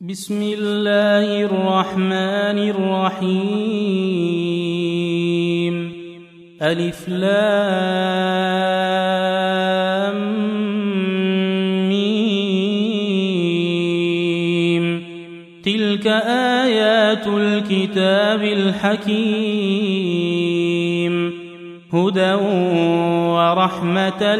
بسم الله الرحمن الرحيم. ألف لام ميم. تلك آيات الكتاب الحكيم، هدى ورحمة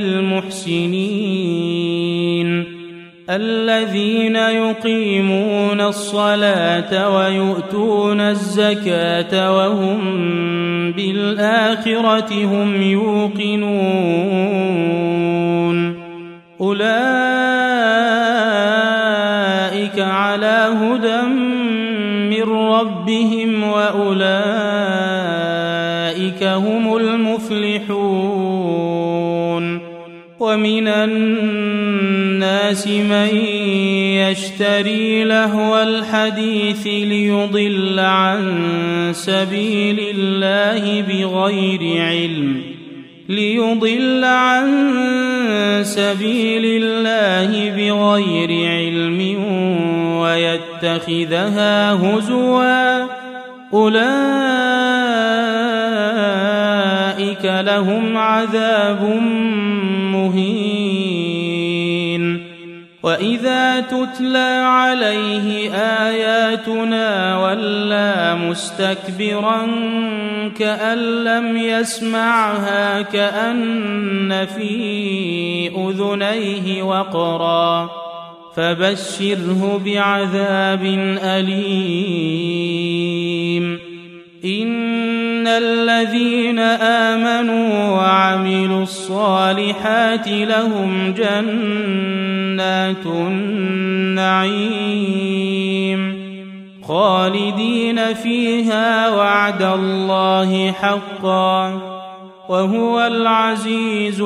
للمحسنين الذين يقيمون الصلاة ويؤتون الزكاة وهم بالآخرة هم يوقنون. أولئك على هدى من ربهم وأولئك هم المفلحون. ومن الناس من يشتري لهو الحديث ليضل عن سبيل الله بغير علم ويتخذها هزوا. أولئك لهم عذاب مهين. وإذا تتلى عليه آياتنا ولى مستكبرا كأن لم يسمعها كأن في أذنيه وقرا، فبشره بعذاب أليم. إن الذين آمنوا وعملوا الصالحات لهم جنات النعيم خالدين فيها وعد الله حقا وهو العزيز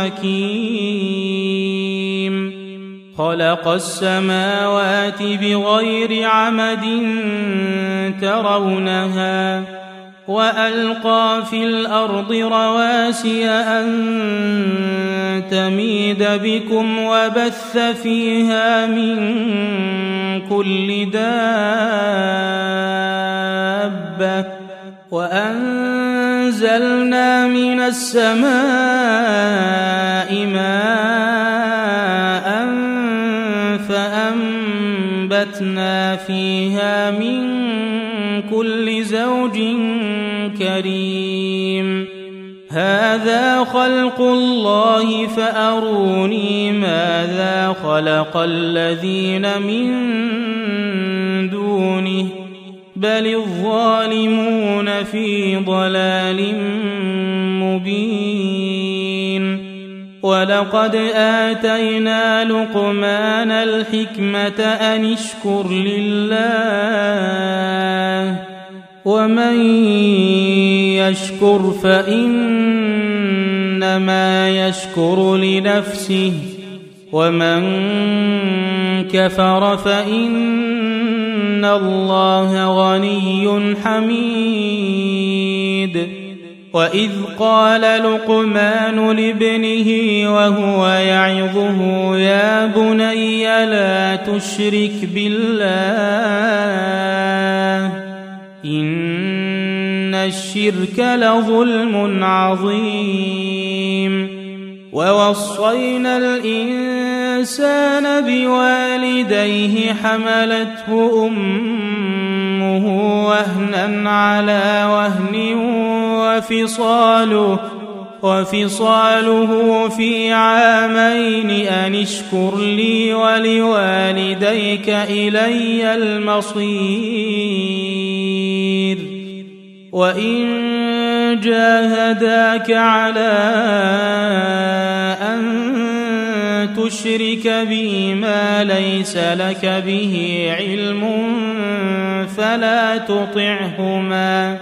الحكيم. خلق السماوات بغير عمد ترونها وألقى في الأرض رواسي أن تميد بكم وبث فيها من كل دابة وأنزلنا من السماء ماء فأنبتنا فيها من كل زوج كريم. هذا خلق الله فأروني ماذا خلق الذين من دونه بل الظالمون في ضلال مبين. ولقد آتينا لقمان الحكمة أن اشكر لله ومن يشكر فإنما يشكر لنفسه ومن كفر فإن الله غني حميد. وإذ قال لقمان لابنه وهو يعظه يا بني لا تشرك بالله إن الشرك لظلم عظيم. ووصينا الإنسان بوالديه حملته أمه وهنا على وهن وفصاله في عامين أن اشكر لي ولوالديك إلي المصير. وإن جاهداك على أن تشرك بي ما ليس لك به علم فلا تطعهما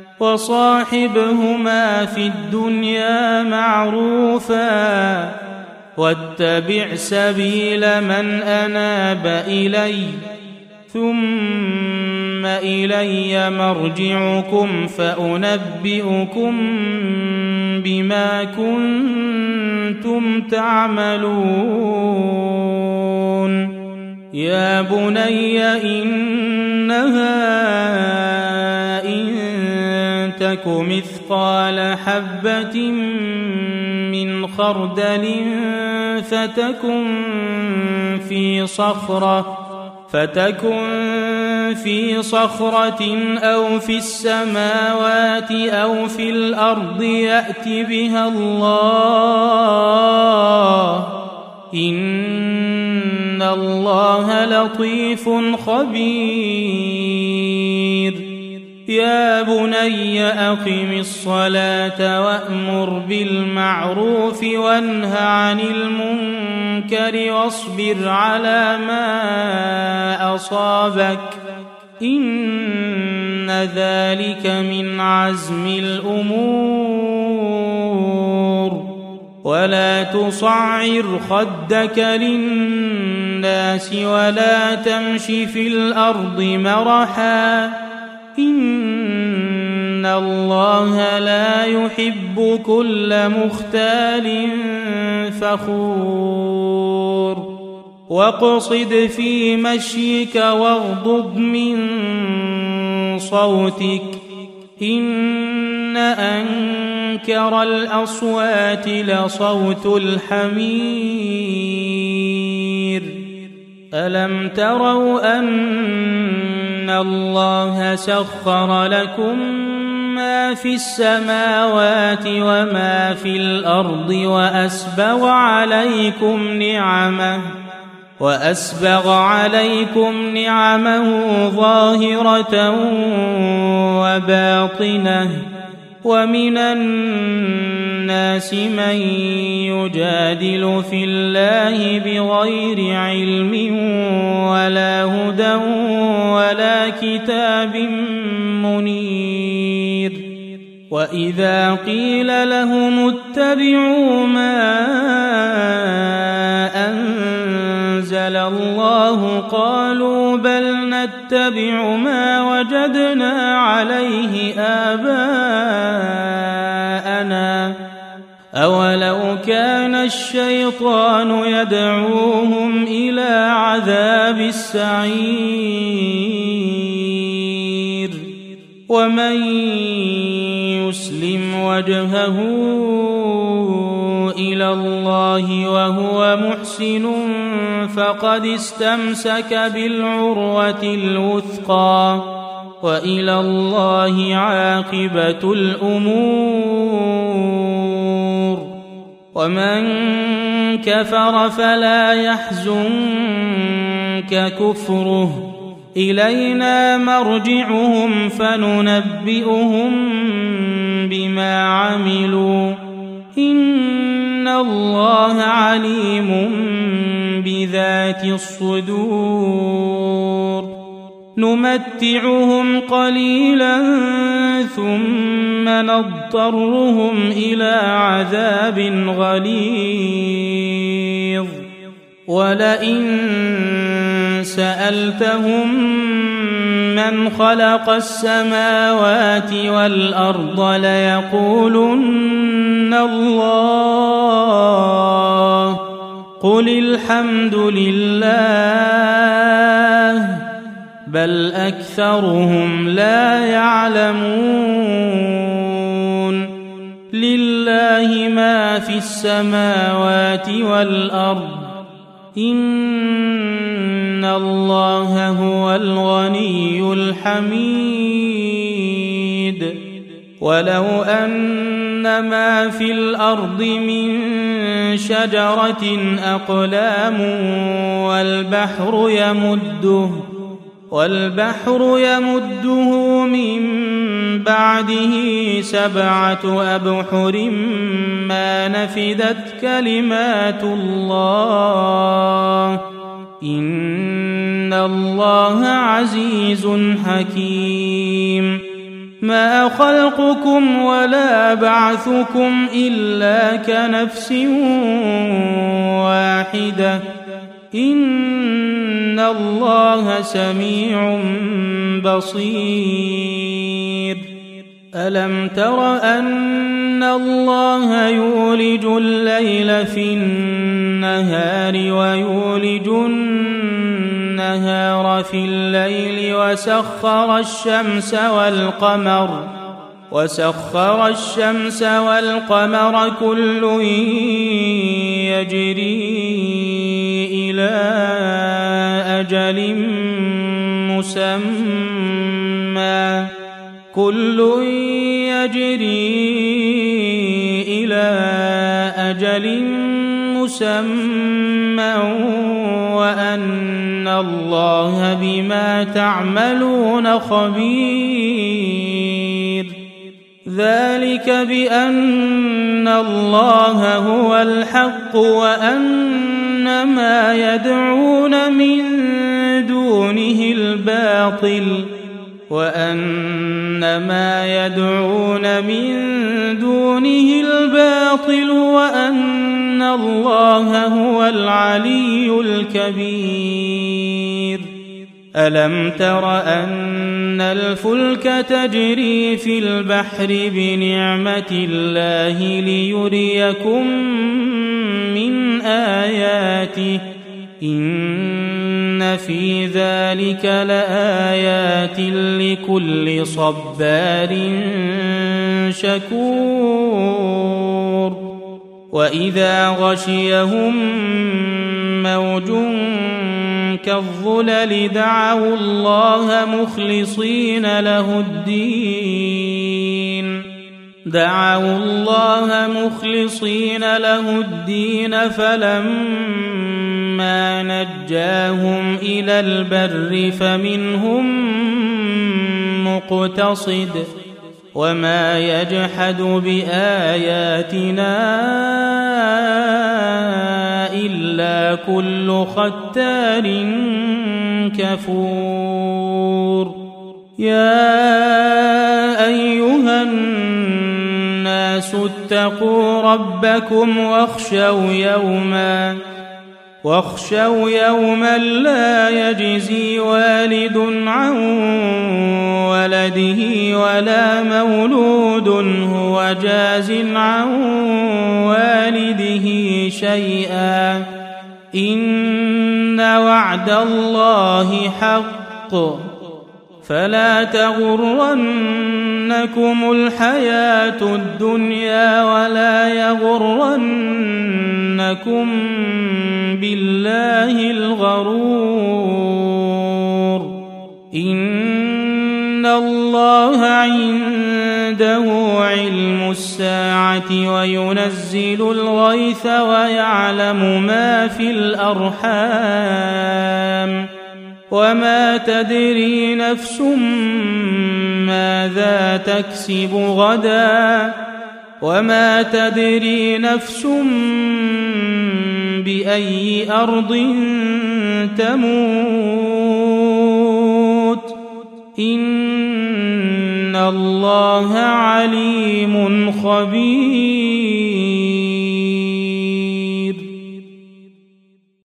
وصاحبهما في الدنيا معروفا واتبع سبيل من أناب إلي ثم إلي مرجعكم فأنبئكم بما كنتم تعملون. يا بني إنها إن تك مثقال حبة من خردل فتكن في صخرة أو في السماوات أو في الأرض يأت بها الله إن الله لطيف خبير يا بني أقم الصلاة وأمر بالمعروف وانه عن المنكر واصبر على ما أصابك إن ذلك من عزم الأمور ولا تصعر خدك للناس ولا تمش في الأرض مرحا إن الله لا يحب كل مختال فخور واقصد في مشيك واغضض من صوتك إن أنكر الأصوات لصوت الحمير ألم تروا أن الله سخر لكم ما في السماوات وما في الأرض وأسبغ عليكم نعمه ظاهرة وباطنة ومن الناس من يجادل في الله بغير علم ولا هدى ولا كتاب منير وإذا قيل لهم اتبعوا ما أنزل الله قالوا بل نتبع ما وجدنا عليه آباءنا أولو كان الشيطان يدعوهم إلى عذاب السعير ومن يسلم وجهه إلى الله وهو محسن فقد استمسك بالعروة الوثقى وإلى الله عاقبة الأمور ومن كفر فلا يحزنك كفره إلينا مرجعهم فننبئهم بما عملوا إن الله عليم بذات الصدور نمتعهم قليلا ثم نضطرهم إلى عذاب غليظ ولئن سألتهم من خلق السماوات والأرض ليقولن الله قل الحمد لله بل أكثرهم لا يعلمون لله ما في السماوات والأرض إن الله هو الغني الحميد ولو أن ما في الأرض من شجرة أقلام والبحر يمده من بعده 7 أبحر ما نفدت كلمات الله إن الله عزيز حكيم ما خلقكم ولا بعثكم إلا كنفس واحدة إن الله سميع بصير ألم تر أن الله يولج الليل في النهار ويولج النهار في الليل وسخر الشمس والقمر كل يجري إلى أجل مسمى وأن الله بما تعملون خبير. ذلك بأن الله هو الحق وأن ما يدعون من دونه الباطل وأن الله هو العلي الكبير. ألم تر أن الفلك تجري في البحر بنعمة الله ليريكم من آياته إن في ذلك لآيات لكل صبار شكور. وإذا غشيهم موج كالظلل دعوا الله مخلصين له الدين فلما نجاهم إلى البر فمنهم مقتصد وما يجحد بآياتنا إلا كل ختار كفور. يا أيها الناس اتقوا ربكم واخشوا يوما لا يجزي والد عن ولده ولا مولود هو جاز عن والده شيئا إن وعد الله حق فلا تغرنكم الحياة الدنيا ولا يغرنكم بالله الغرور. إن الله عنده علم الساعة وينزل الغيث ويعلم ما في الأرحام وما تدري نفس ماذا تكسب غدا وما تدري نفس بأي أرض تموت إن الله عليم خبير.